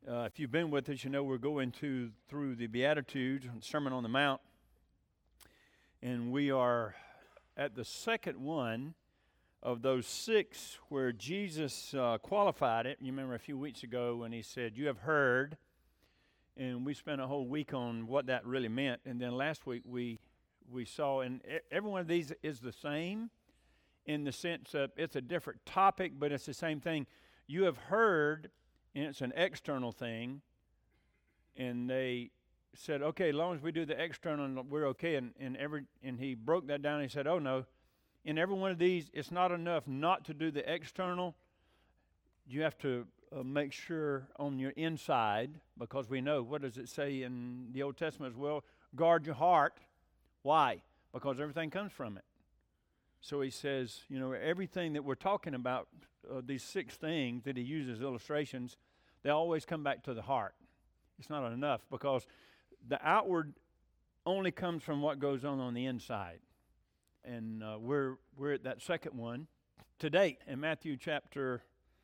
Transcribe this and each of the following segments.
If you've been with us, you know we're going through the Beatitudes, Sermon on the Mount, and we are at the second one of those six where Jesus qualified it. You remember a few weeks ago when he said, "You have heard," and we spent a whole week on what that really meant. And then last week we saw, and every one of these is the same in the sense that it's a different topic, but it's the same thing. You have heard. And it's an external thing, and they said, okay, as long as we do the external, we're okay. And he broke that down. And he said, oh no, in every one of these, it's not enough not to do the external. You have to make sure on your inside, because we know, what does it say in the Old Testament as well? Guard your heart. Why? Because everything comes from it. So he says, you know, everything that we're talking about, these six things that he uses illustrations, they always come back to the heart. It's not enough because the outward only comes from what goes on the inside. And we're at that second one today in Matthew chapter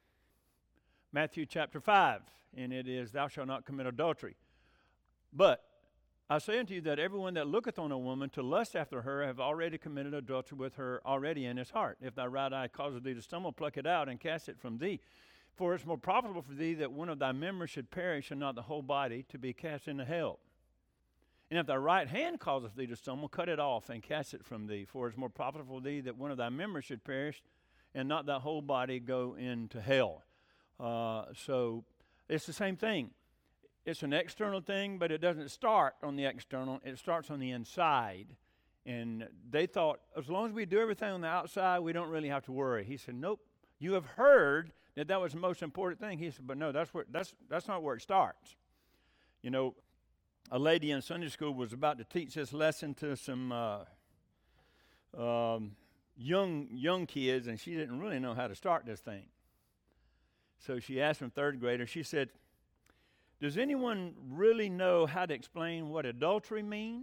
5, and it is, "Thou shalt not commit adultery. But I say unto you that everyone that looketh on a woman to lust after her have already committed adultery with her already in his heart. If thy right eye causes thee to stumble, pluck it out and cast it from thee. For it's more profitable for thee that one of thy members should perish and not the whole body to be cast into hell. And if thy right hand causeth thee to stumble, cut it off and cast it from thee. For it's more profitable for thee that one of thy members should perish and not thy whole body go into hell." So it's the same thing. It's an external thing, but it doesn't start on the external. It starts on the inside. And they thought, as long as we do everything on the outside, we don't really have to worry. He said, nope. You have heard that was the most important thing. He said, but no, that's not where it starts. You know, a lady in Sunday school was about to teach this lesson to some young kids, and she didn't really know how to start this thing. So she asked them, third graders, she said, "Does anyone really know how to explain what adultery means?"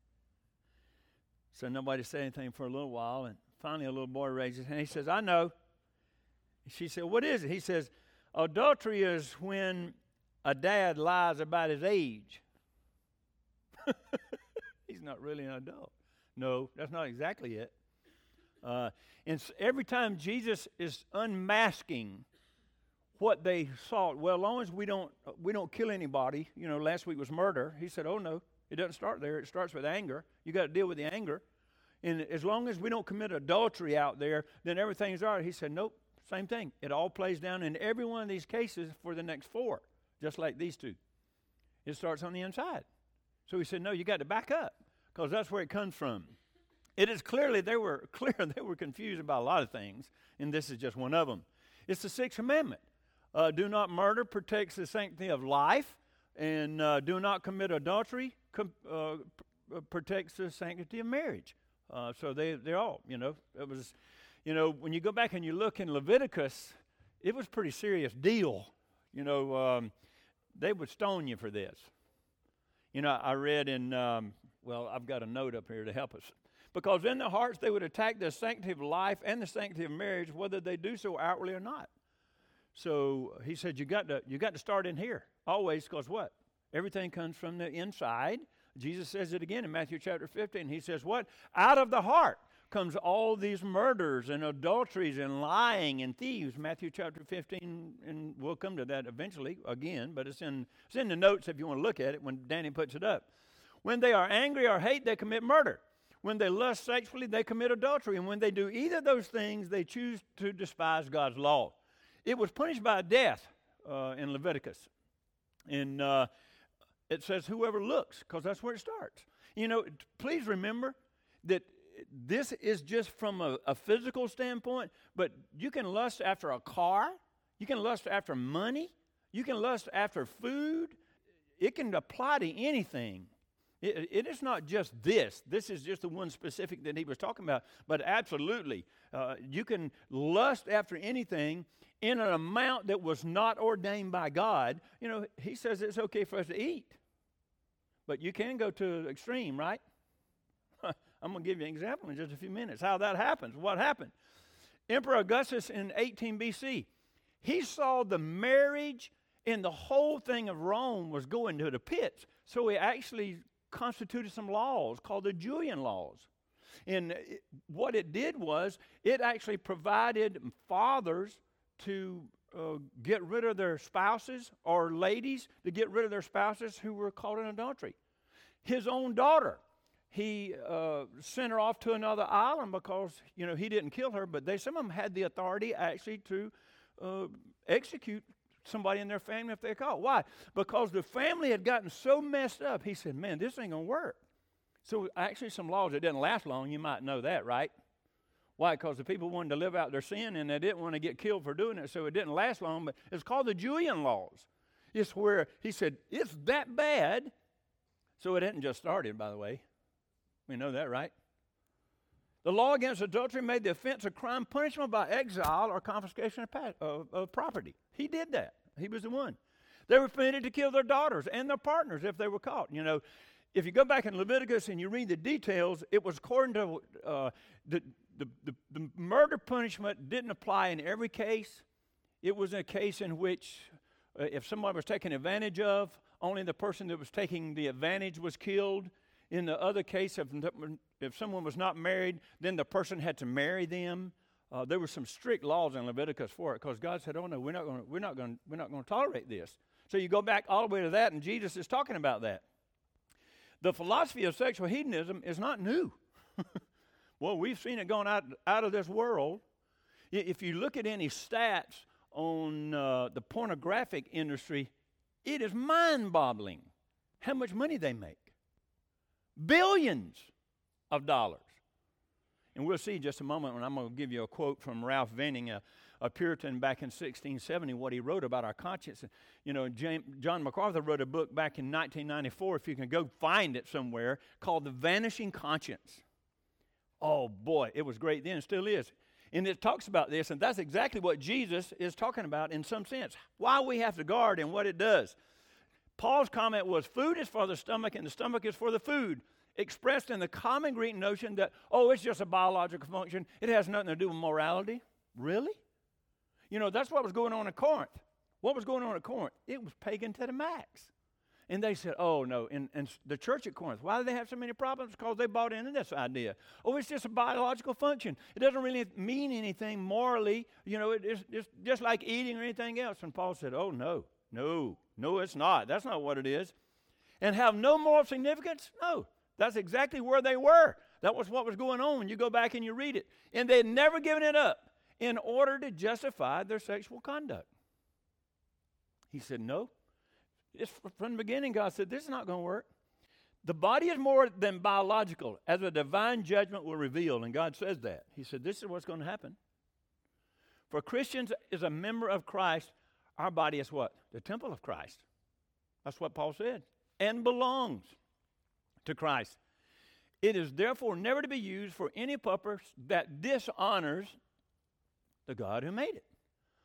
So nobody said anything for a little while, and finally a little boy raised his hand. He says, "I know." She said, "What is it?" He says, "Adultery is when a dad lies about his age." He's not really an adult. No, that's not exactly it. And every time Jesus is unmasking what they thought, well, as long as we don't kill anybody, you know, last week was murder. He said, oh no, it doesn't start there. It starts with anger. You got to deal with the anger. And as long as we don't commit adultery out there, then everything's all right. He said, nope, same thing. It all plays down in every one of these cases for the next four, just like these two. It starts on the inside. So he said, no, you got to back up because that's where it comes from. It is clearly, they were confused about a lot of things, and this is just one of them. It's the Sixth Commandment. Do not murder protects the sanctity of life, and do not commit adultery protects the sanctity of marriage. So they're all, you know, it was, you know, when you go back and you look in Leviticus, it was a pretty serious deal. You know, they would stone you for this. You know, I read in, well, I've got a note up here to help us. Because in their hearts they would attack the sanctity of life and the sanctity of marriage, whether they do so outwardly or not. So he said, you got to start in here always, because what? Everything comes from the inside. Jesus says it again in Matthew chapter 15. He says what? Out of the heart comes all these murders and adulteries and lying and thieves. Matthew chapter 15, and we'll come to that eventually again, but it's in the notes if you want to look at it when Danny puts it up. When they are angry or hate, they commit murder. When they lust sexually, they commit adultery. And when they do either of those things, they choose to despise God's law. It was punished by death in Leviticus. And it says whoever looks, because that's where it starts. You know, please remember that this is just from a physical standpoint, but you can lust after a car. You can lust after money. You can lust after food. It can apply to anything. It is not just this. This is just the one specific that he was talking about. But absolutely, you can lust after anything in an amount that was not ordained by God. You know, he says it's okay for us to eat. But you can go to the extreme, right? I'm going to give you an example in just a few minutes how that happens. What happened? Emperor Augustus in 18 BC, he saw the marriage And the whole thing of Rome was going to the pits. So he actually constituted some laws called the Julian laws. And what it did was it actually provided fathers to get rid of their spouses, or ladies to get rid of their spouses who were caught in adultery. His own daughter, he sent her off to another island because, he didn't kill her, but some of them had the authority actually to execute somebody in their family if they're caught. Why? Because the family had gotten so messed up. He said, man, this ain't going to work. So actually some laws that didn't last long, you might know that, right? Why? Because the people wanted to live out their sin, and they didn't want to get killed for doing it, so it didn't last long. But it's called the Julian laws. It's where he said, it's that bad. So it hadn't just started, by the way. We know that, right? The law against adultery made the offense a crime punishable by exile or confiscation of property. He did that. He was the one. They were permitted to kill their daughters and their partners if they were caught. If you go back in Leviticus and you read the details, it was according to the murder punishment didn't apply in every case. It was a case in which if somebody was taken advantage of, only the person that was taking the advantage was killed. In the other case, if someone was not married, then the person had to marry them. There were some strict laws in Leviticus for it, because God said, "Oh no, we're not going to tolerate this." So you go back all the way to that, and Jesus is talking about that. The philosophy of sexual hedonism is not new. Well, we've seen it going out of this world. If you look at any stats on the pornographic industry, it is mind-boggling how much money they make. Billions of dollars. And we'll see in just a moment when I'm going to give you a quote from Ralph Venning, a Puritan back in 1670, what he wrote about our conscience. John MacArthur wrote a book back in 1994, if you can go find it somewhere, called The Vanishing Conscience. Oh, boy, it was great then, still is. And it talks about this, and that's exactly what Jesus is talking about in some sense. Why we have to guard and what it does. Paul's comment was, food is for the stomach and the stomach is for the food, expressed in the common Greek notion that, it's just a biological function. It has nothing to do with morality. Really? That's what was going on in Corinth. What was going on at Corinth? It was pagan to the max. And they said, oh, no, and the church at Corinth, why do they have so many problems? Because they bought into this idea. It's just a biological function. It doesn't really mean anything morally. It's just like eating or anything else. And Paul said, oh, no, it's not. That's not what it is. And have no moral significance? No. That's exactly where they were. That was what was going on when you go back and you read it. And they had never given it up in order to justify their sexual conduct. He said, no. From the beginning, God said, this is not going to work. The body is more than biological, as a divine judgment will reveal. And God says that. He said, this is what's going to happen. For Christians as a member of Christ, our body is what? The temple of Christ. That's what Paul said. And belongs to Christ. It is therefore never to be used for any purpose that dishonors the God who made it.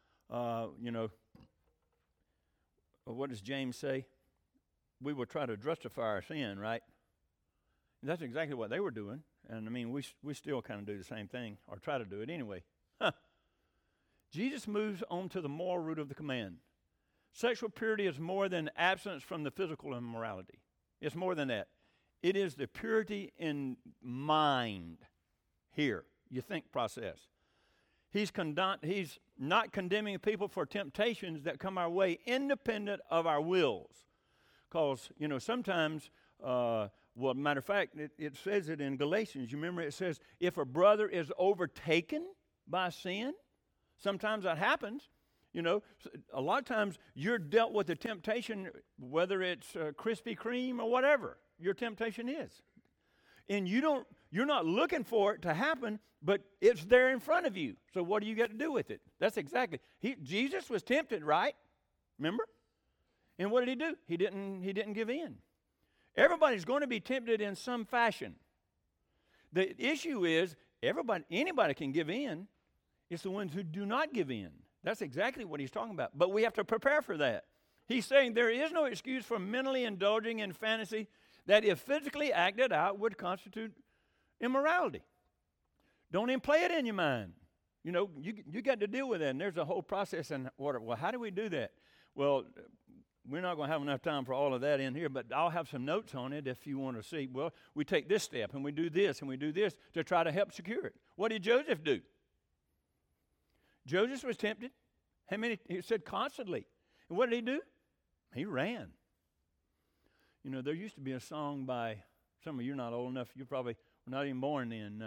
What does James say? We will try to justify our sin, right? And that's exactly what they were doing. And we still kind of do the same thing, or try to do it anyway. Jesus moves on to the moral root of the command. Sexual purity is more than abstinence from the physical immorality. It's more than that. It is the purity in mind here. You think process. He's not condemning people for temptations that come our way independent of our wills. Because, sometimes, matter of fact, it says it in Galatians. You remember it says, if a brother is overtaken by sin, sometimes that happens. A lot of times you're dealt with a temptation, whether it's Krispy Kreme or whatever your temptation is. And you're not looking for it to happen, but it's there in front of you. So what do you got to do with it? That's exactly. Jesus was tempted, right? Remember? And what did he do? He didn't give in. Everybody's going to be tempted in some fashion. The issue is anybody can give in. It's the ones who do not give in. That's exactly what he's talking about. But we have to prepare for that. He's saying there is no excuse for mentally indulging in fantasy that, if physically acted out, would constitute immorality. Don't even play it in your mind. You got to deal with that. And there's a whole process in order. Well, how do we do that? Well, we're not going to have enough time for all of that in here, but I'll have some notes on it if you want to see. Well, we take this step, and we do this, and we do this to try to help secure it. What did Joseph do? Joseph was tempted. He said constantly. And what did he do? He ran. You know, there used to be a song by, some of you are not old enough, you probably were not even born then.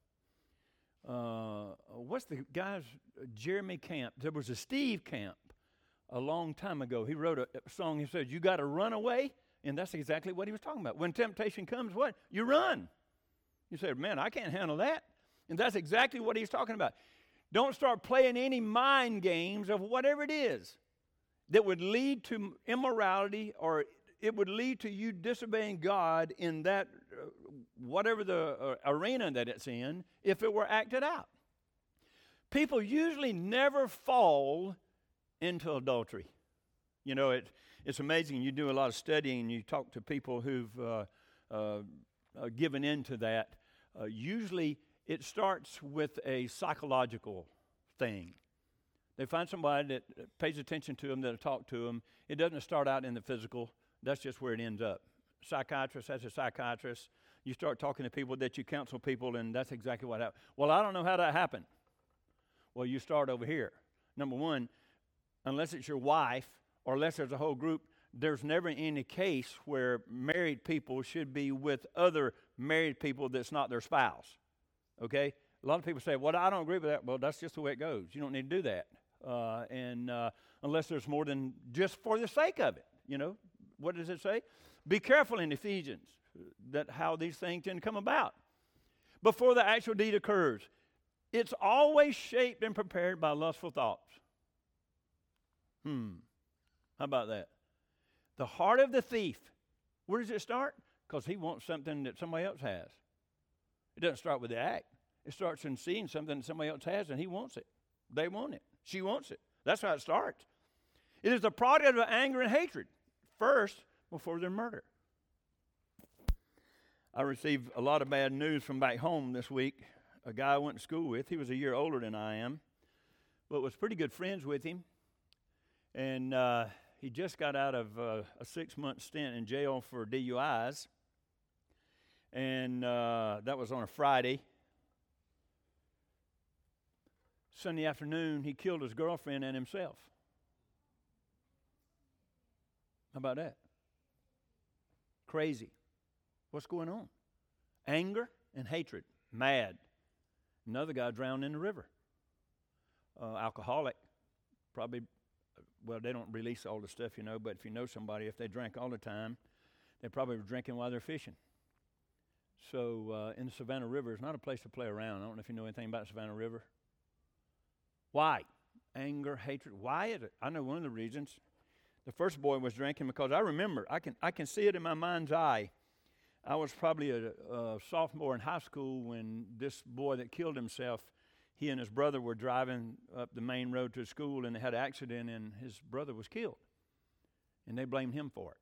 What's the guy's, Jeremy Camp. There was a Steve Camp a long time ago. He wrote a song. He said, you got to run away. And that's exactly what he was talking about. When temptation comes, what? You run. You say, man, I can't handle that. And that's exactly what he's talking about. Don't start playing any mind games of whatever it is that would lead to immorality, or it would lead to you disobeying God in that, whatever the arena that it's in, if it were acted out. People usually never fall into adultery. You know, it's amazing. You do a lot of studying and you talk to people who've given into that. Usually it starts with a psychological thing. They find somebody that pays attention to them, that'll talk to them. It doesn't start out in the physical. That's just where it ends up. Psychiatrist, that's a psychiatrist. You start talking to people that you counsel people, and that's exactly what happens. Well, I don't know how that happened. Well, you start over here. Number one, unless it's your wife or unless there's a whole group, there's never any case where married people should be with other married people that's not their spouse. Okay? A lot of people say, well, I don't agree with that. Well, that's just the way it goes. You don't need to do that. Unless there's more than just for the sake of it. You know, what does it say? Be careful in Ephesians that how these things can come about. Before the actual deed occurs, it's always shaped and prepared by lustful thoughts. How about that? The heart of the thief, where does it start? Because he wants something that somebody else has. It doesn't start with the act. It starts in seeing something that somebody else has, and he wants it. They want it. She wants it. That's how it starts. It is the product of anger and hatred, first, before their murder. I received a lot of bad news from back home this week. A guy I went to school with, he was a year older than I am, but was pretty good friends with him. And he just got out of a 6-month stint in jail for DUIs. And that was on a Friday. Sunday afternoon, he killed his girlfriend and himself. How about that? Crazy. What's going on? Anger and hatred. Mad. Another guy drowned in the river. Alcoholic. Probably, well, they don't release all the stuff, you know, but if you know somebody, if they drank all the time, they probably were drinking while they're fishing. So in the Savannah River, it's not a place to play around. I don't know if you know anything about the Savannah River. Why? Anger, hatred. Why is it? I know one of the reasons. The first boy was drinking because I remember, I can see it in my mind's eye. I was probably a sophomore in high school when this boy that killed himself, he and his brother were driving up the main road to school, and they had an accident, and his brother was killed. And they blamed him for it.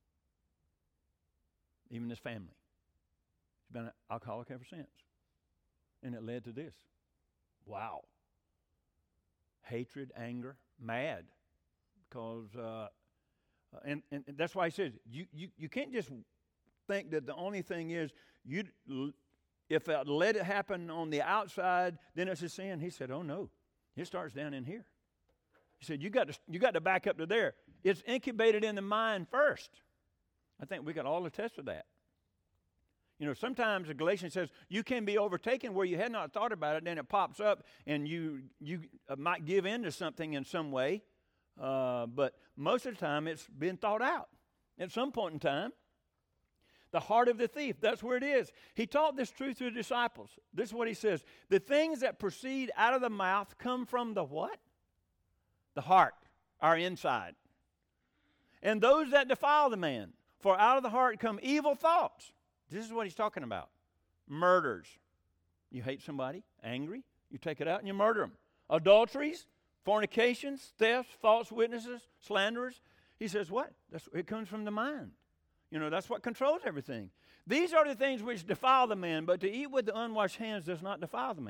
Even his family. He's been an alcoholic ever since. And it led to this. Wow. Hatred, anger, mad. Because, and that's why he says, you can't just think that the only thing is, if I let it happen on the outside, then it's a sin. He said, oh no, it starts down in here. He said, you got to back up to there. It's incubated in the mind first. I think we got all attest to that. You know, sometimes the Galatians says you can be overtaken where you had not thought about it, then it pops up, and you might give in to something in some way. But most of the time, it's been thought out at some point in time. The heart of the thief, that's where it is. He taught this truth to the disciples. This is what he says. The things that proceed out of the mouth come from the what? The heart, our inside. And those that defile the man. For out of the heart come evil thoughts. This is what he's talking about. Murders. You hate somebody, angry, you take it out and you murder them. Adulteries, fornications, thefts, false witnesses, slanderers. He says what? It comes from the mind. You know, that's what controls everything. These are the things which defile the man, but to eat with the unwashed hands does not defile the man.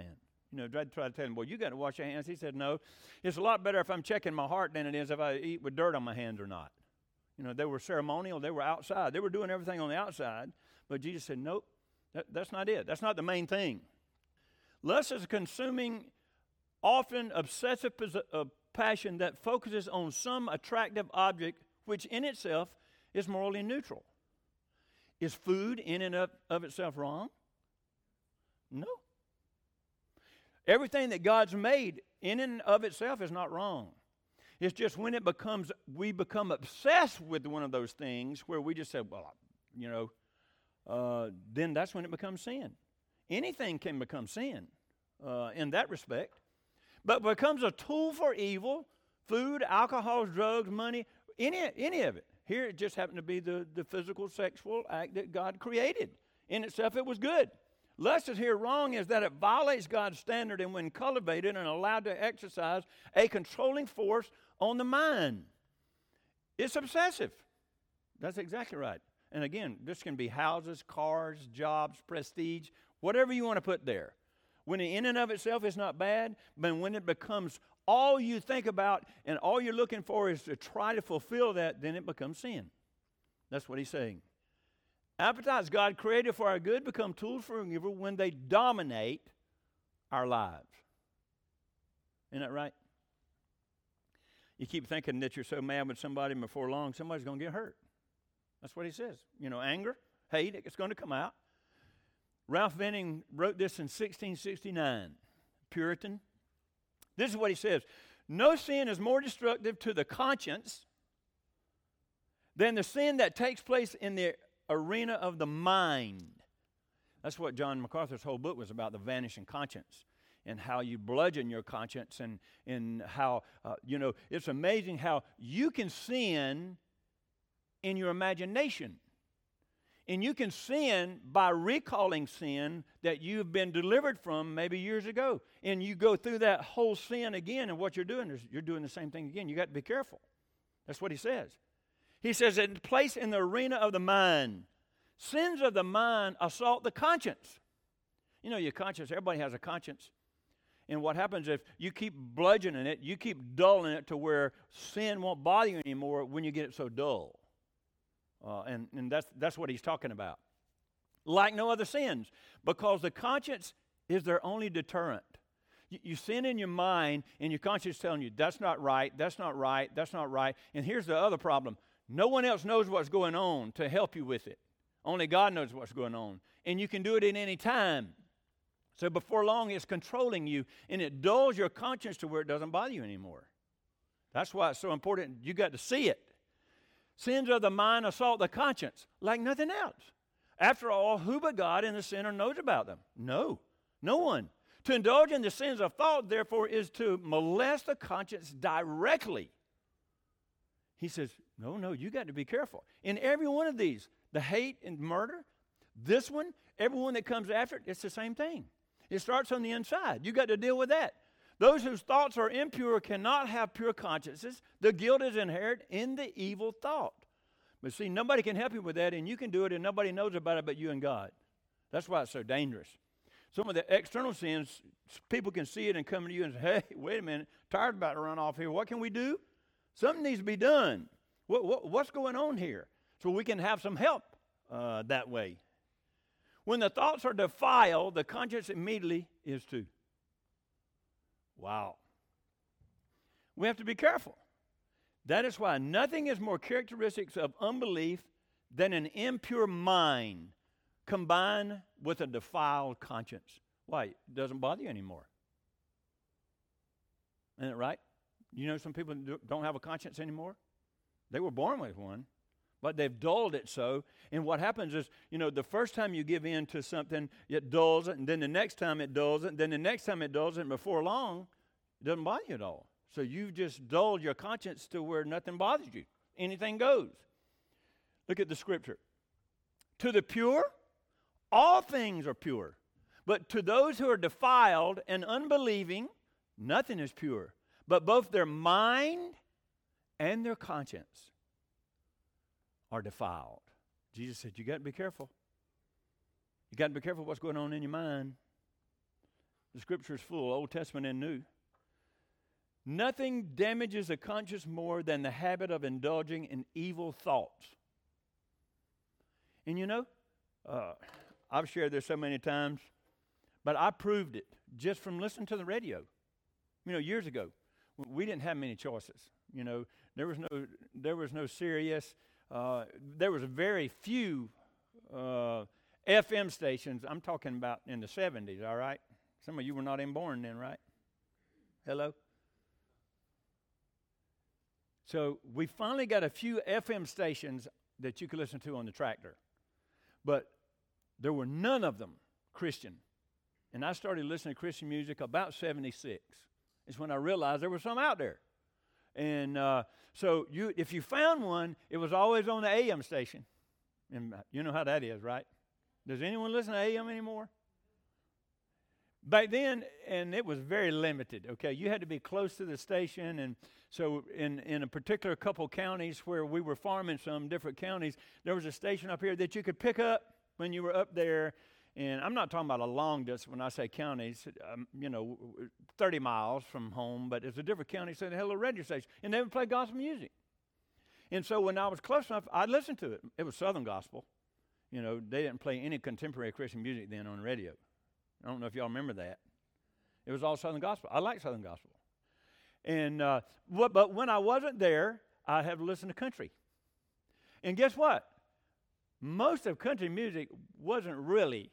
Try to tell him, well, you got to wash your hands. He said, no, it's a lot better if I'm checking my heart than it is if I eat with dirt on my hands or not. They were ceremonial. They were outside. They were doing everything on the outside. But Jesus said, nope, that's not it. That's not the main thing. Lust is a consuming, often obsessive passion that focuses on some attractive object which in itself is morally neutral. Is food in and of itself wrong? No. Everything that God's made in and of itself is not wrong. It's just when we become obsessed with one of those things where we just say, well, then that's when it becomes sin. Anything can become sin in that respect, but becomes a tool for evil. Food, alcohol, drugs, money, any of it. Here it just happened to be the physical sexual act that God created. In itself it was good. Lust is here wrong is that it violates God's standard and when cultivated and allowed to exercise a controlling force on the mind. It's obsessive. That's exactly right. And again, this can be houses, cars, jobs, prestige, whatever you want to put there. When in and of itself is not bad, but when it becomes all you think about and all you're looking for is to try to fulfill that, then it becomes sin. That's what he's saying. Appetites God created for our good become tools for evil when they dominate our lives. Isn't that right? You keep thinking that you're so mad with somebody, and before long, somebody's going to get hurt. That's what he says. Anger, hate, it's going to come out. Ralph Venning wrote this in 1669, Puritan. This is what he says. No sin is more destructive to the conscience than the sin that takes place in the arena of the mind. That's what John MacArthur's whole book was about, the vanishing conscience, and how you bludgeon your conscience, and how, it's amazing how you can sin in your imagination. And you can sin by recalling sin that you've been delivered from maybe years ago. And you go through that whole sin again, and what you're doing is you're doing the same thing again. You got to be careful. That's what he says. He says it's placed in the arena of the mind. Sins of the mind assault the conscience. Your conscience, everybody has a conscience. And what happens if you keep bludgeoning it, you keep dulling it to where sin won't bother you anymore when you get it so dull. And that's what he's talking about. Like no other sins, because the conscience is their only deterrent. You sin in your mind, and your conscience is telling you, that's not right, that's not right, that's not right. And here's the other problem. No one else knows what's going on to help you with it. Only God knows what's going on. And you can do it at any time. So before long, it's controlling you, and it dulls your conscience to where it doesn't bother you anymore. That's why it's so important. You got to see it. Sins of the mind assault the conscience like nothing else. After all, who but God and the sinner knows about them? No one. To indulge in the sins of thought, therefore, is to molest the conscience directly. He says, no, you got to be careful. In every one of these, the hate and murder, this one, everyone that comes after it, it's the same thing. It starts on the inside. You got to deal with that. Those whose thoughts are impure cannot have pure consciences. The guilt is inherent in the evil thought. But see, nobody can help you with that, and you can do it, and nobody knows about it but you and God. That's why it's so dangerous. Some of the external sins, people can see it and come to you and say, hey, wait a minute, tired about to run off here. What can we do? Something needs to be done. What's going on here? So we can have some help that way. When the thoughts are defiled, the conscience immediately is too. Wow. We have to be careful. That is why nothing is more characteristic of unbelief than an impure mind combined with a defiled conscience. Why? It doesn't bother you anymore. Isn't it right? Some people don't have a conscience anymore. They were born with one, but they've dulled it so. And what happens is, the first time you give in to something, it dulls it, and then the next time it dulls it, and then the next time it dulls it, and before long, it doesn't bother you at all. So you've just dulled your conscience to where nothing bothers you. Anything goes. Look at the scripture. To the pure, all things are pure. But to those who are defiled and unbelieving, nothing is pure. But both their mind and their conscience are defiled. Jesus said, you got to be careful. You got to be careful what's going on in your mind. The Scripture is full, Old Testament and New. Nothing damages the conscience more than the habit of indulging in evil thoughts. And you know, I've shared this so many times, but I proved it just from listening to the radio. You know, years ago, we didn't have many choices. You know, there was no Sirius. There was very few FM stations. I'm talking about in the 70s, all right? Some of you were not even born then, right? Hello? So we finally got a few FM stations that you could listen to on the tractor. But there were none of them Christian. And I started listening to Christian music about 76. It's when I realized there was some out there. And so if you found one, it was always on the AM station. And you know how that is, right? Does anyone listen to AM anymore? Back then, and it was very limited, okay? You had to be close to the station. And so in a particular couple counties where we were farming some different counties, there was a station up here that you could pick up when you were up there. And I'm not talking about a long distance when I say counties, 30 miles from home, but it's a different county, so they had a little radio station. And they would play gospel music. And so when I was close enough, I'd listen to it. It was Southern gospel. You know, they didn't play any contemporary Christian music then on the radio. I don't know if y'all remember that. It was all Southern gospel. I like Southern gospel. And but when I wasn't there, I had to listen to country. And guess what? Most of country music wasn't really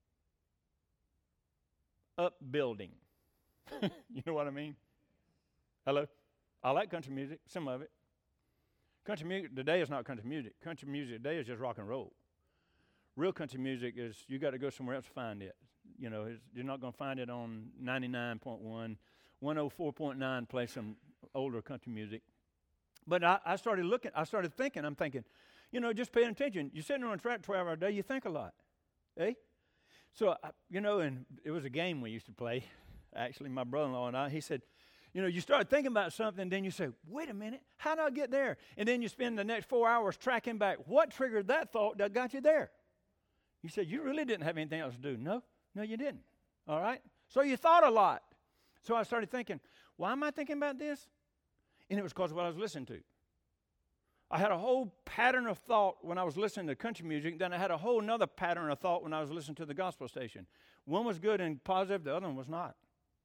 upbuilding. You know what I mean? Hello? I like country music, some of it. Country music today is not country music. Country music today is just rock and roll. Real country music is, you got to go somewhere else to find it. You know, you're not going to find it on 99.1. 104.9 play some older country music. But I started thinking, I'm thinking, you know, just paying attention. You're sitting on a track 12 hours a day, you think a lot. Eh? So, and it was a game we used to play. Actually, my brother-in-law and I, he said, you know, you start thinking about something, then you say, wait a minute, how did I get there? And then you spend the next 4 hours tracking back. What triggered that thought that got you there? You said, you really didn't have anything else to do. No, you didn't. All right? So you thought a lot. So I started thinking, why am I thinking about this? And it was because of what I was listening to. I had a whole pattern of thought when I was listening to country music. Then I had a whole another pattern of thought when I was listening to the gospel station. One was good and positive, the other one was not.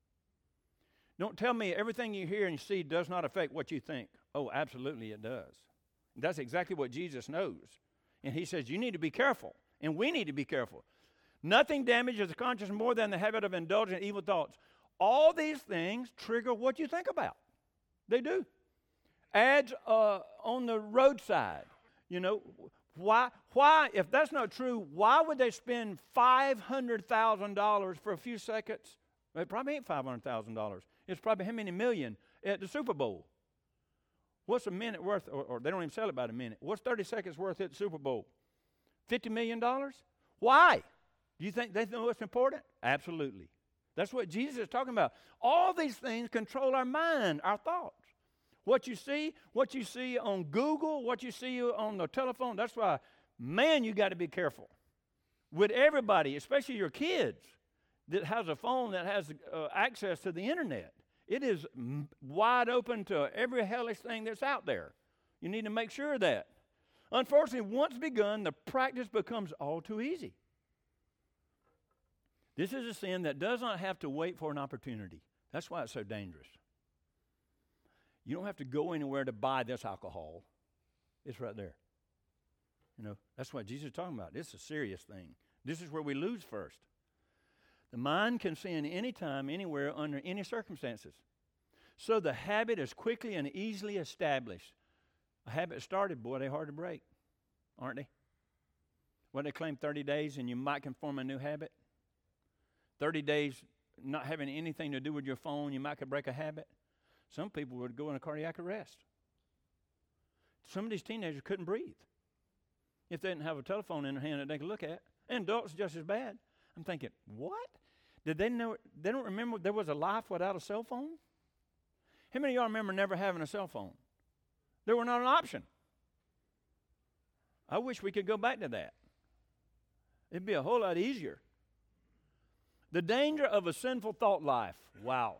Don't tell me everything you hear and see does not affect what you think. Oh, absolutely it does. That's exactly what Jesus knows. And he says you need to be careful, and we need to be careful. Nothing damages the conscience more than the habit of indulging in evil thoughts. All these things trigger what you think about. They do. Ads on the roadside. You know, why, if that's not true, why would they spend $500,000 for a few seconds? It probably ain't $500,000. It's probably how many million at the Super Bowl? What's a minute worth, or they don't even sell it by the minute. What's 30 seconds worth at the Super Bowl? $50 million? Why? Do you think they know what's important? Absolutely. That's what Jesus is talking about. All these things control our mind, our thoughts. What you see on Google, what you see on the telephone, that's why, man, you got to be careful. With everybody, especially your kids, that has a phone that has access to the internet. It is wide open to every hellish thing that's out there. You need to make sure of that. Unfortunately, once begun, the practice becomes all too easy. This is a sin that does not have to wait for an opportunity. That's why it's so dangerous. You don't have to go anywhere to buy this alcohol. It's right there. You know, that's what Jesus is talking about. It's a serious thing. This is where we lose first. The mind can sin anytime, anywhere, under any circumstances. So the habit is quickly and easily established. A habit started, boy, they're hard to break, aren't they? What they claim 30 days and you might can form a new habit. 30 days not having anything to do with your phone, you might could break a habit. Some people would go in a cardiac arrest. Some of these teenagers couldn't breathe if they didn't have a telephone in their hand that they could look at. And adults just as bad. I'm thinking, what? Did they know? They don't remember there was a life without a cell phone? How many of y'all remember never having a cell phone? They were not an option. I wish we could go back to that. It'd be a whole lot easier. The danger of a sinful thought life. Wow.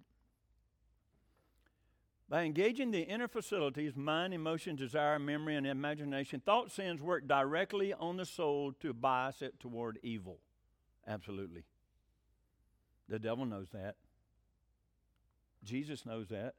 By engaging the inner facilities, mind, emotion, desire, memory, and imagination, thought sins work directly on the soul to bias it toward evil. Absolutely. The devil knows that. Jesus knows that.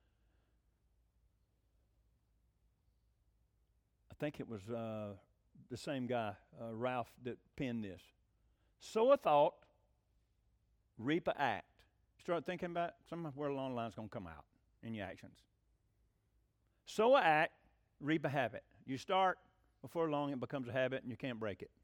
I think it was the same guy, Ralph, that penned this. Sow a thought, reap a act. Start thinking about it, somewhere along the line it's going to come out in your actions. Sow a act, reap a habit. You start, before long it becomes a habit and you can't break it.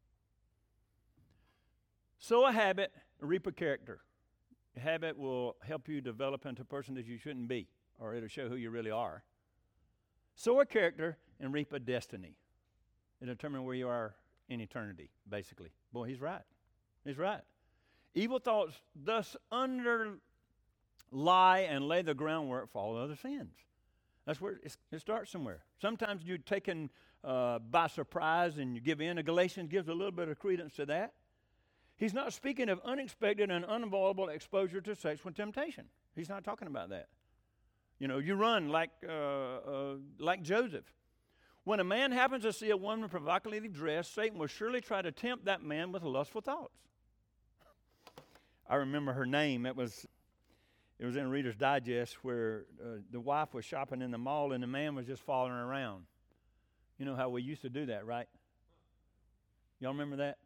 Sow a habit, reap a character. A habit will help you develop into a person that you shouldn't be, or it'll show who you really are. Sow a character and reap a destiny. It'll determine where you are in eternity, basically. Boy, he's right. He's right. Evil thoughts thus underlie and lay the groundwork for all other sins. That's where it starts somewhere. Sometimes you're taken by surprise and you give in. Galatians gives a little bit of credence to that. He's not speaking of unexpected and unavoidable exposure to sexual temptation. He's not talking about that. You know, you run like Joseph. When a man happens to see a woman provocatively dressed, Satan will surely try to tempt that man with lustful thoughts. I remember her name. It was in Reader's Digest where the wife was shopping in the mall and the man was just following her around. You know how we used to do that, right? Y'all remember that?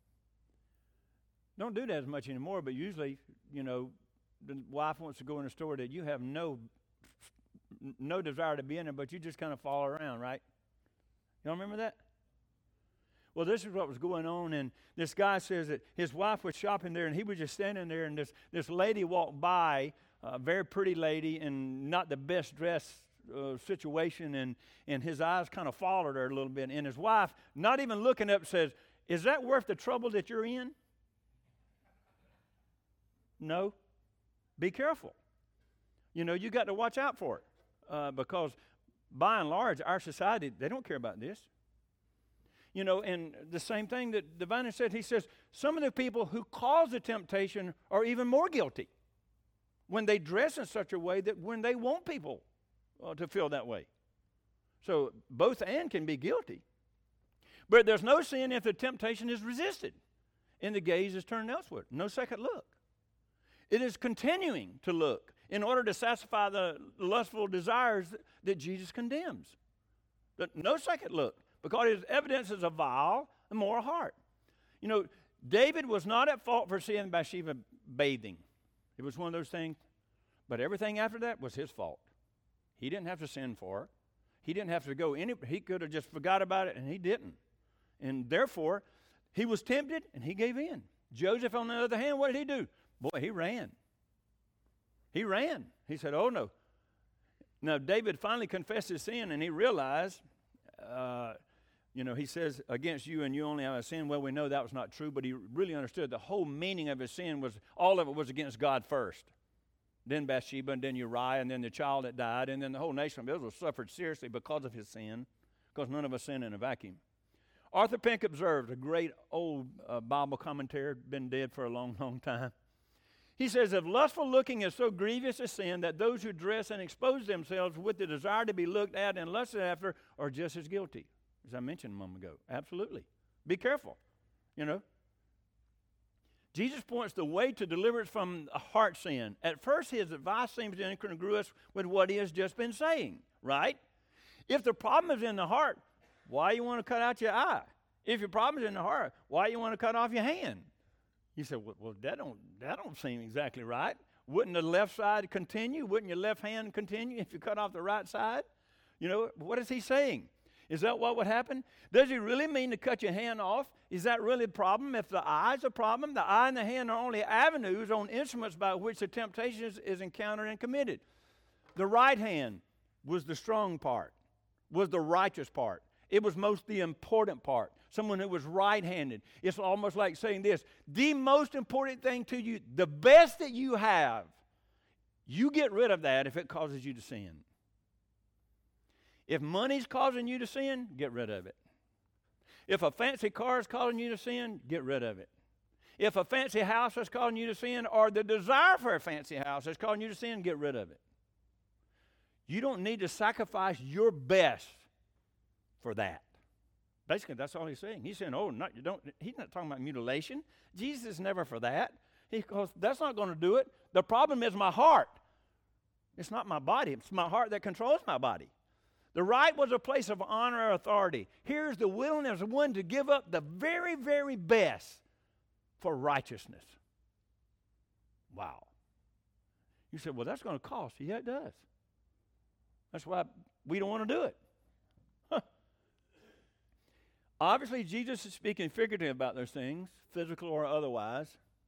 Don't do that as much anymore, but usually, you know, the wife wants to go in a store that you have no desire to be in there, but you just kind of follow around, right? Y'all remember that? Well, this is what was going on, and this guy says that his wife was shopping there, and he was just standing there, and this lady walked by, a very pretty lady, and not the best dressed situation, and his eyes kind of followed her a little bit, and his wife, not even looking up, says, "Is that worth the trouble that you're in?" No. Be careful. You know, you got to watch out for it because by and large, our society, they don't care about this. You know, and the same thing that Divine said, he says, some of the people who cause the temptation are even more guilty when they dress in such a way that when they want people to feel that way. So both and can be guilty. But there's no sin if the temptation is resisted and the gaze is turned elsewhere. No second look. It is continuing to look in order to satisfy the lustful desires that Jesus condemns. But no second look, because it evidences a vile, immoral heart. You know, David was not at fault for seeing Bathsheba bathing. It was one of those things. But everything after that was his fault. He didn't have to sin for her. He didn't have to go he could have just forgot about it, and he didn't. And therefore, he was tempted, and he gave in. Joseph, on the other hand, what did he do? Boy, he ran. He ran. He said, oh, no. Now, David finally confessed his sin, and he realized, he says, against you and you only have a sin. Well, we know that was not true, but he really understood the whole meaning of his sin was, all of it was against God first. Then Bathsheba, and then Uriah, and then the child that died, and then the whole nation of Israel suffered seriously because of his sin, because none of us sin in a vacuum. Arthur Pink observed, a great old Bible commentator, been dead for a long, long time. He says, if lustful looking is so grievous a sin that those who dress and expose themselves with the desire to be looked at and lusted after are just as guilty, as I mentioned a moment ago. Absolutely. Be careful, you know. Jesus points the way to deliverance from a heart sin. At first, his advice seems incongruous with what he has just been saying, right? If the problem is in the heart, why you want to cut out your eye? If your problem is in the heart, why you want to cut off your hand? You say, well, that don't seem exactly right. Wouldn't the left side continue? Wouldn't your left hand continue if you cut off the right side? You know, what is he saying? Is that what would happen? Does he really mean to cut your hand off? Is that really the problem? If the eye is a problem, the eye and the hand are only avenues on instruments by which the temptation is encountered and committed. The right hand was the strong part, was the righteous part. It was most the important part. Someone who was right-handed. It's almost like saying this, the most important thing to you, the best that you have, you get rid of that if it causes you to sin. If money's causing you to sin, get rid of it. If a fancy car is causing you to sin, get rid of it. If a fancy house is causing you to sin, or the desire for a fancy house is causing you to sin, get rid of it. You don't need to sacrifice your best for that. Basically, that's all he's saying. He's saying, he's not talking about mutilation. Jesus is never for that. He goes, that's not going to do it. The problem is my heart. It's not my body. It's my heart that controls my body. The right was a place of honor or authority. Here's the willingness of one to give up the very, very best for righteousness. Wow. You said, well, that's going to cost. Yeah, it does. That's why we don't want to do it. Obviously, Jesus is speaking figuratively about those things, physical or otherwise.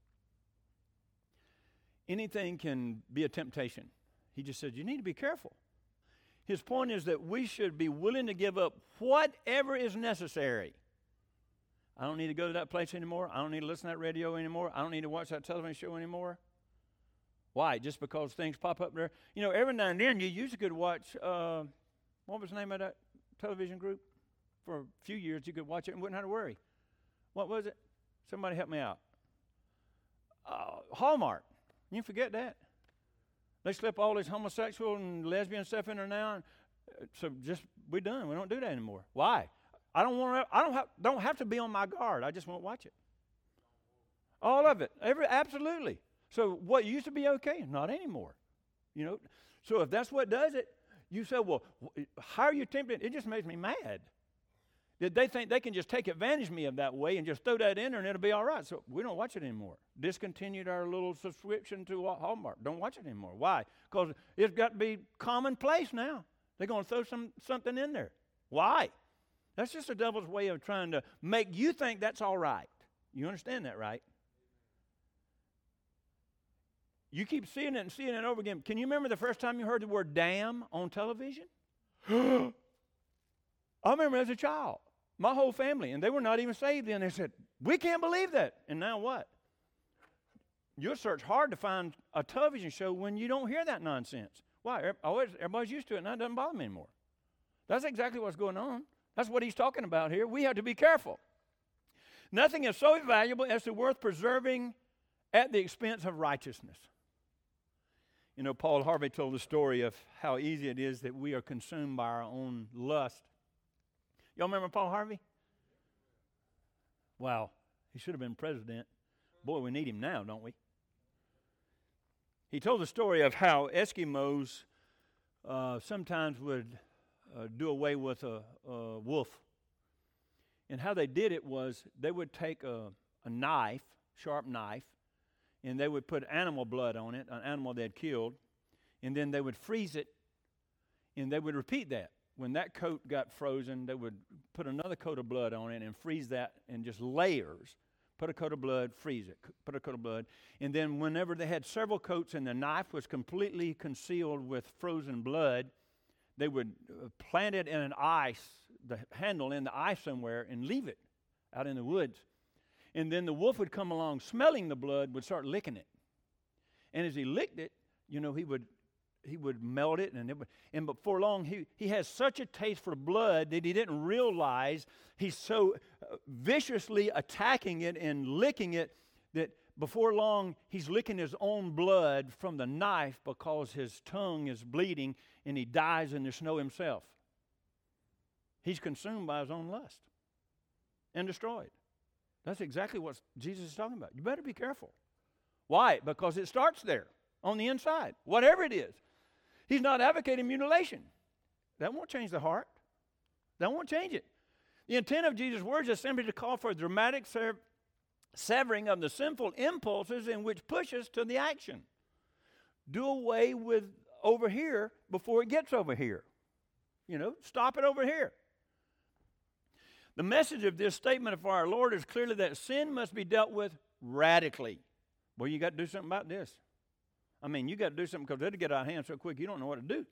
Anything can be a temptation. He just said, you need to be careful. His point is that we should be willing to give up whatever is necessary. I don't need to go to that place anymore. I don't need to listen to that radio anymore. I don't need to watch that television show anymore. Why? Just because things pop up there? You know, every now and then you usually could watch, what was the name of that television group? For a few years you could watch it and wouldn't have to worry. What was it? Somebody help me out. Hallmark. You forget that. They slip all this homosexual and lesbian stuff in there now. So just, we're done. We don't do that anymore. Why? I don't have to be on my guard. I just won't watch it. All of it. Absolutely. So what used to be okay, not anymore. You know. So if that's what does it, you say, well, how are you tempted? It just makes me mad. Did they think they can just take advantage of me of that way and just throw that in there and it'll be all right? So we don't watch it anymore. Discontinued our little subscription to Hallmark. Don't watch it anymore. Why? Because it's got to be commonplace now. They're going to throw something in there. Why? That's just the devil's way of trying to make you think that's all right. You understand that, right? You keep seeing it over again. Can you remember the first time you heard the word damn on television? I remember as a child, my whole family, and they were not even saved then. They said, we can't believe that. And now what? You'll search hard to find a television show when you don't hear that nonsense. Why? Everybody's used to it, and that doesn't bother me anymore. That's exactly what's going on. That's what he's talking about here. We have to be careful. Nothing is so valuable as to worth preserving at the expense of righteousness. You know, Paul Harvey told the story of how easy it is that we are consumed by our own lust. Y'all remember Paul Harvey? Wow, he should have been president. Boy, we need him now, don't we? He told the story of how Eskimos sometimes would do away with a wolf. And how they did it was they would take a knife, sharp knife, and they would put animal blood on it, an animal they had killed, and then they would freeze it, and they would repeat that. When that coat got frozen, they would put another coat of blood on it and freeze that in just layers. Put a coat of blood, freeze it, put a coat of blood. And then whenever they had several coats and the knife was completely concealed with frozen blood, they would plant it in an ice, the handle in the ice somewhere, and leave it out in the woods. And then the wolf would come along smelling the blood, would start licking it. And as he licked it, you know, he would melt it, and before long, he has such a taste for blood that he didn't realize he's so viciously attacking it and licking it that before long, he's licking his own blood from the knife because his tongue is bleeding, and he dies in the snow himself. He's consumed by his own lust and destroyed. That's exactly what Jesus is talking about. You better be careful. Why? Because it starts there on the inside, whatever it is. He's not advocating mutilation. That won't change the heart. That won't change it. The intent of Jesus' words is simply to call for a dramatic severing of the sinful impulses in which pushes to the action. Do away with over here before it gets over here. You know, stop it over here. The message of this statement of our Lord is clearly that sin must be dealt with radically. Well, you got to do something about this. I mean, you got to do something because it'll get out of hand so quick you don't know what to do.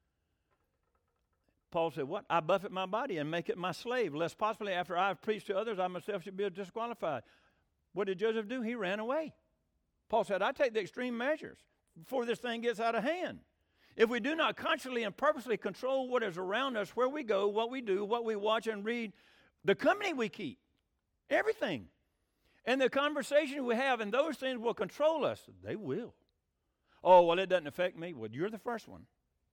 Paul said, what? I buffet my body and make it my slave, lest possibly after I have preached to others, I myself should be disqualified. What did Joseph do? He ran away. Paul said, I take the extreme measures before this thing gets out of hand. If we do not consciously and purposely control what is around us, where we go, what we do, what we watch and read, the company we keep, everything, And the conversation we have, and those things will control us. They will. Oh, well, it doesn't affect me. Well, you're the first one.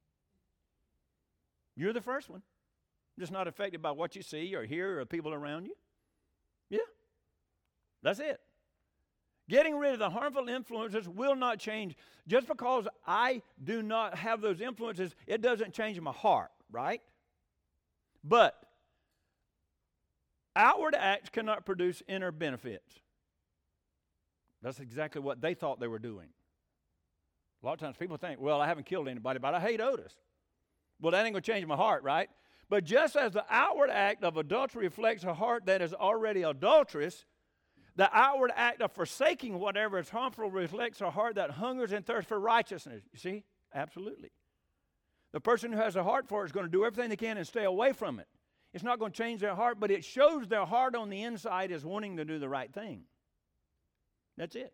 You're the first one. Just not affected by what you see or hear or people around you. Yeah. That's it. Getting rid of the harmful influences will not change. Just because I do not have those influences, it doesn't change my heart, right? But outward acts cannot produce inner benefits. That's exactly what they thought they were doing. A lot of times people think, well, I haven't killed anybody, but I hate Otis. Well, that ain't going to change my heart, right? But just as the outward act of adultery reflects a heart that is already adulterous, the outward act of forsaking whatever is harmful reflects a heart that hungers and thirsts for righteousness. You see? Absolutely. The person who has a heart for it is going to do everything they can and stay away from it. It's not going to change their heart, but it shows their heart on the inside is wanting to do the right thing. That's it.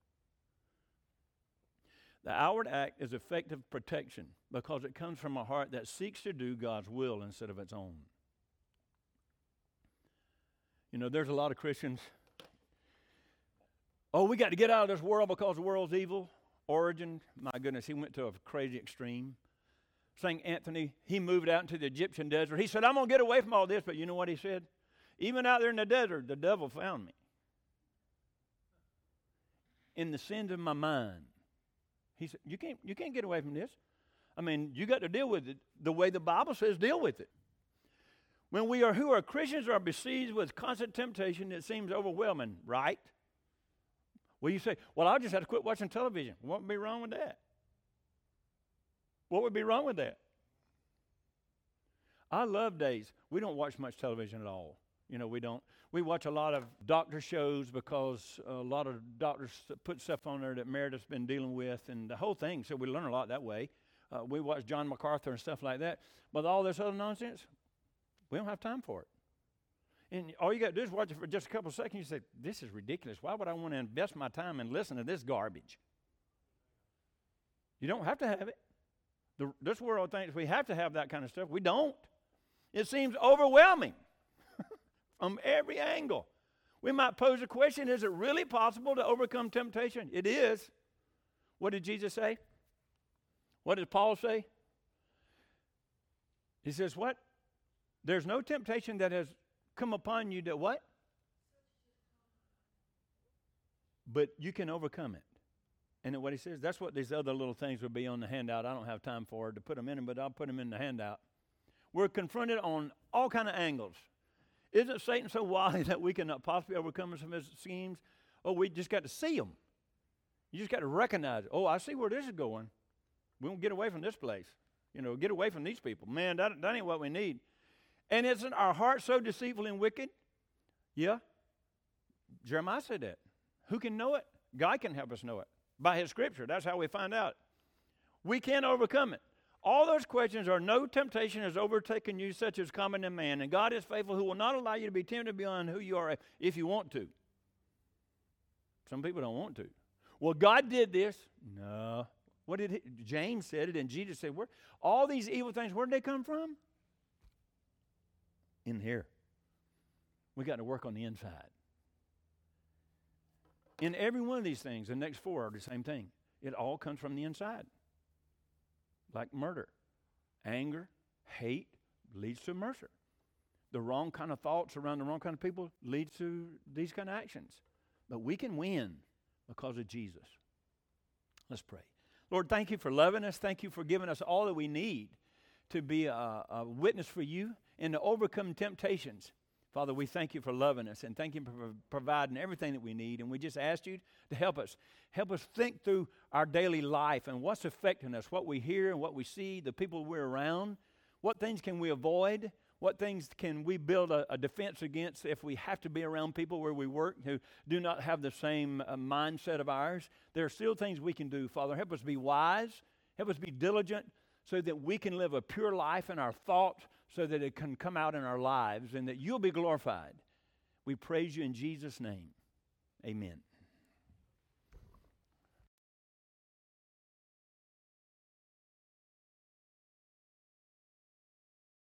The outward act is effective protection because it comes from a heart that seeks to do God's will instead of its own. You know, there's a lot of Christians, oh, we got to get out of this world because the world's evil. Origen, my goodness, he went to a crazy extreme. St. Anthony, he moved out into the Egyptian desert. He said, I'm going to get away from all this, but you know what he said? Even out there in the desert, the devil found me. In the sins of my mind. He said, you can't get away from this. I mean, you got to deal with it the way the Bible says deal with it. When we are who are Christians are besieged with constant temptation, it seems overwhelming, right? Well, you say, well, I'll just have to quit watching television. What would be wrong with that? What would be wrong with that? I love days. We don't watch much television at all. You know, we don't. We watch a lot of doctor shows because a lot of doctors put stuff on there that Meredith's been dealing with and the whole thing. So we learn a lot that way. We watch John MacArthur and stuff like that. But all this other nonsense, we don't have time for it. And all you got to do is watch it for just a couple of seconds. You say, this is ridiculous. Why would I want to invest my time and listen to this garbage? You don't have to have it. This world thinks we have to have that kind of stuff. We don't. It seems overwhelming from every angle. We might pose a question, is it really possible to overcome temptation? It is. What did Jesus say? What did Paul say? He says, what? There's no temptation that has come upon you that what? But you can overcome it. And what he says, that's what these other little things would be on the handout. I don't have time for it to put them in, but I'll put them in the handout. We're confronted on all kind of angles. Isn't Satan so wily that we cannot possibly overcome some of his schemes? Oh, we just got to see them. You just got to recognize it. Oh, I see where this is going. We won't get away from this place. You know, get away from these people. Man, that ain't what we need. And isn't our heart so deceitful and wicked? Yeah. Jeremiah said that. Who can know it? God can help us know it. By his scripture. That's how we find out. We can overcome it. All those questions are no temptation has overtaken you such as common in man. And God is faithful who will not allow you to be tempted beyond who you are if you want to. Some people don't want to. Well, God did this. No. What did James said it and Jesus said, all these evil things, where did they come from? In here. We got to work on the inside. In every one of these things, the next four are the same thing. It all comes from the inside. Like murder, anger, hate leads to murder. The wrong kind of thoughts around the wrong kind of people leads to these kind of actions. But we can win because of Jesus. Let's pray. Lord, thank you for loving us. Thank you for giving us all that we need to be a witness for you and to overcome temptations. Father, we thank you for loving us and thank you for providing everything that we need. And we just ask you to help us. Help us think through our daily life and what's affecting us, what we hear and what we see, the people we're around. What things can we avoid? What things can we build a defense against if we have to be around people where we work who do not have the same mindset of ours? There are still things we can do, Father. Help us be wise. Help us be diligent so that we can live a pure life in our thoughts, so that it can come out in our lives and that you'll be glorified. We praise you in Jesus' name. Amen.